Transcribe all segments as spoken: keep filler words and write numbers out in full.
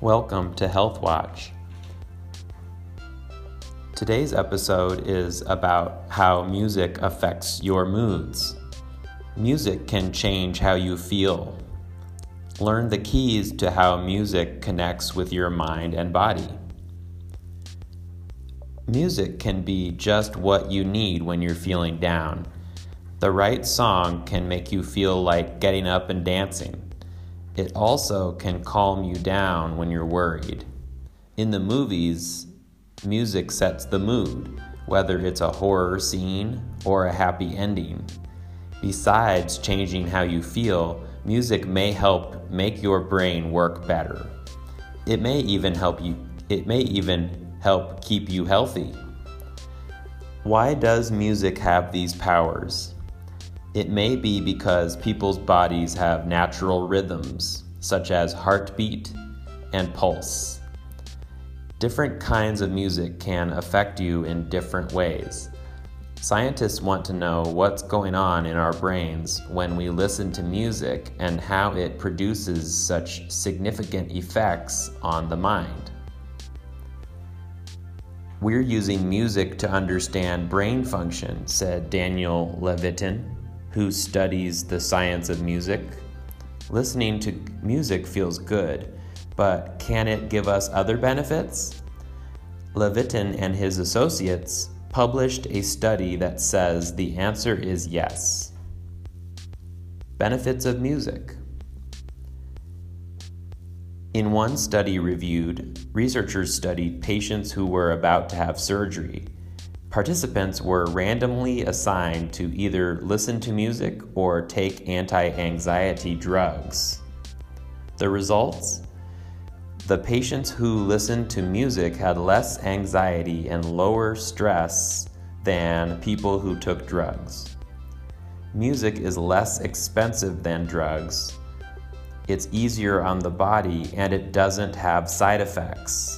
Welcome to Health Watch. Today's episode is about how music affects your moods. Music can change how you feel. Learn the keys to how music connects with your mind and body. Music can be just what you need when you're feeling down. The right song can make you feel like getting up and dancing. It also can calm you down when you're worried. In the movies, music sets the mood, whether it's a horror scene or a happy ending. Besides changing how you feel, music may help make your brain work better. It may even help you, it may even help keep you healthy. Why does music have these powers? It may be because people's bodies have natural rhythms, such as heartbeat and pulse. Different kinds of music can affect you in different ways. Scientists want to know what's going on in our brains when we listen to music and how it produces such significant effects on the mind. We're using music to understand brain function, said Daniel Levitin, who studies the science of music. Listening to music feels good, but can it give us other benefits? Levitin and his associates published a study that says the answer is yes. Benefits of music. In one study reviewed, researchers studied patients who were about to have surgery. Participants were randomly assigned to either listen to music or take anti-anxiety drugs. The results? The patients who listened to music had less anxiety and lower stress than people who took drugs. Music is less expensive than drugs. It's easier on the body and it doesn't have side effects.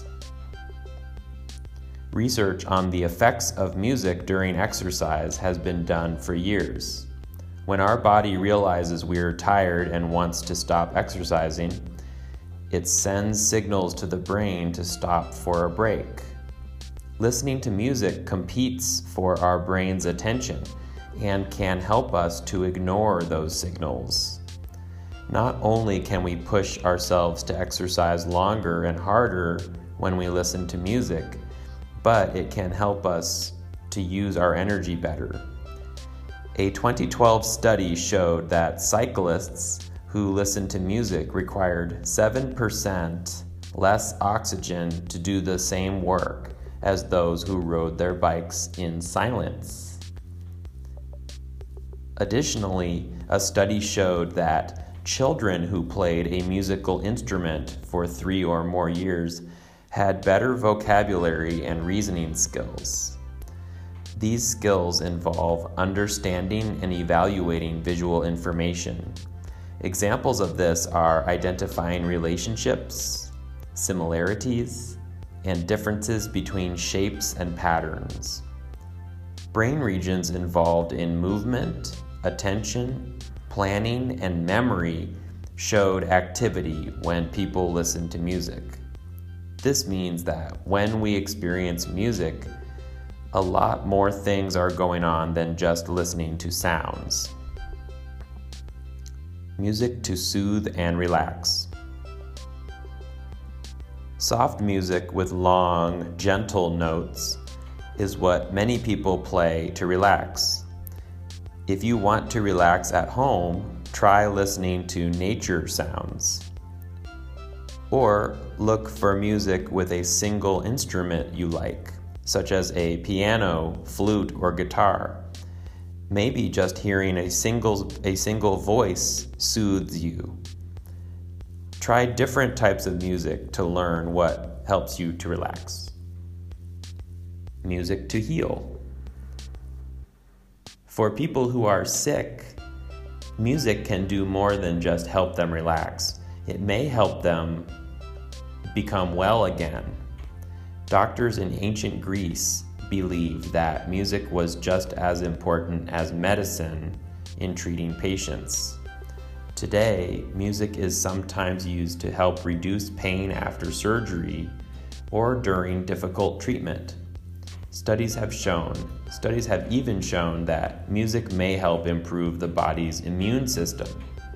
Research on the effects of music during exercise has been done for years. When our body realizes we're tired and wants to stop exercising, it sends signals to the brain to stop for a break. Listening to music competes for our brain's attention and can help us to ignore those signals. Not only can we push ourselves to exercise longer and harder when we listen to music, but it can help us to use our energy better. A twenty twelve study showed that cyclists who listened to music required seven percent less oxygen to do the same work as those who rode their bikes in silence. Additionally, a study showed that children who played a musical instrument for three or more years had better vocabulary and reasoning skills. These skills involve understanding and evaluating visual information. Examples of this are identifying relationships, similarities, and differences between shapes and patterns. Brain regions involved in movement, attention, planning, and memory showed activity when people listened to music. This means that when we experience music, a lot more things are going on than just listening to sounds. Music to soothe and relax. Soft music with long, gentle notes is what many people play to relax. If you want to relax at home, try listening to nature sounds. Or look for music with a single instrument you like, such as a piano, flute, or guitar. Maybe just hearing a single, a single voice soothes you. Try different types of music to learn what helps you to relax. Music to heal. For people who are sick, music can do more than just help them relax. It may help them become well again. Doctors in ancient Greece believed that music was just as important as medicine in treating patients. Today, music is sometimes used to help reduce pain after surgery or during difficult treatment. Studies have shown, studies have even shown that music may help improve the body's immune system.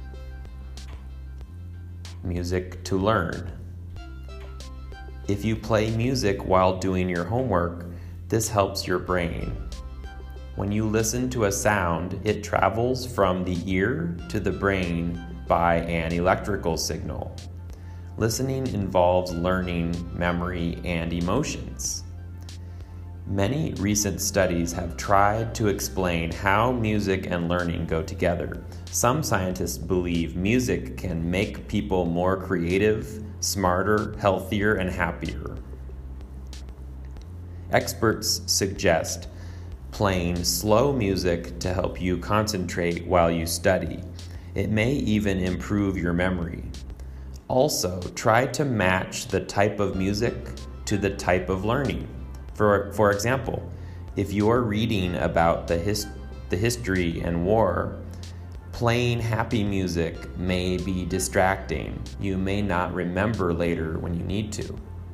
Music to learn. If you play music while doing your homework, this helps your brain. When you listen to a sound, it travels from the ear to the brain by an electrical signal. Listening involves learning, memory, and emotions. Many recent studies have tried to explain how music and learning go together. Some scientists believe music can make people more creative, smarter, healthier, and happier. Experts suggest playing slow music to help you concentrate while you study. It may even improve your memory. Also, try to match the type of music to the type of learning. For, for example, if you're reading about the, his, the history and war, playing happy music may be distracting. You may not remember later when you need to.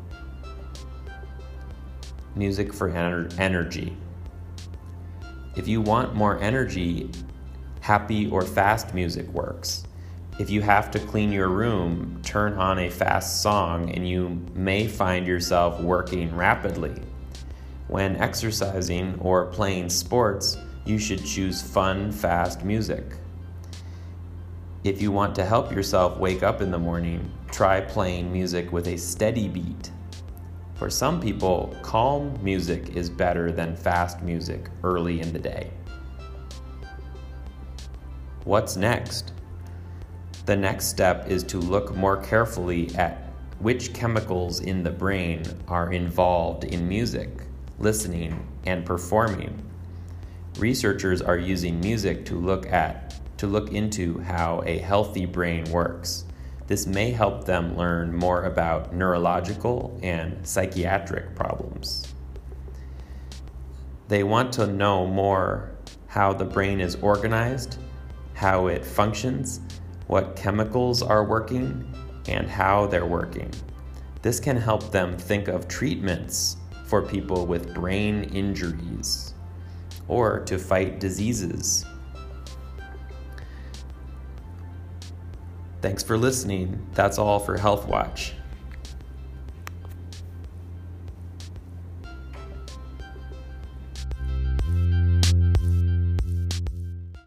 Music for ener- energy. If you want more energy, happy or fast music works. If you have to clean your room, turn on a fast song and you may find yourself working rapidly. When exercising or playing sports, you should choose fun, fast music. If you want to help yourself wake up in the morning, try playing music with a steady beat. For some people, calm music is better than fast music early in the day. What's next? The next step is to look more carefully at which chemicals in the brain are involved in music, listening, and performing. Researchers are using music to look at to look into how a healthy brain works. This may help them learn more about neurological and psychiatric problems. They want to know more how the brain is organized, how it functions, what chemicals are working, and how they're working. This can help them think of treatments for people with brain injuries or to fight diseases. Thanks for listening. That's all for Health Watch.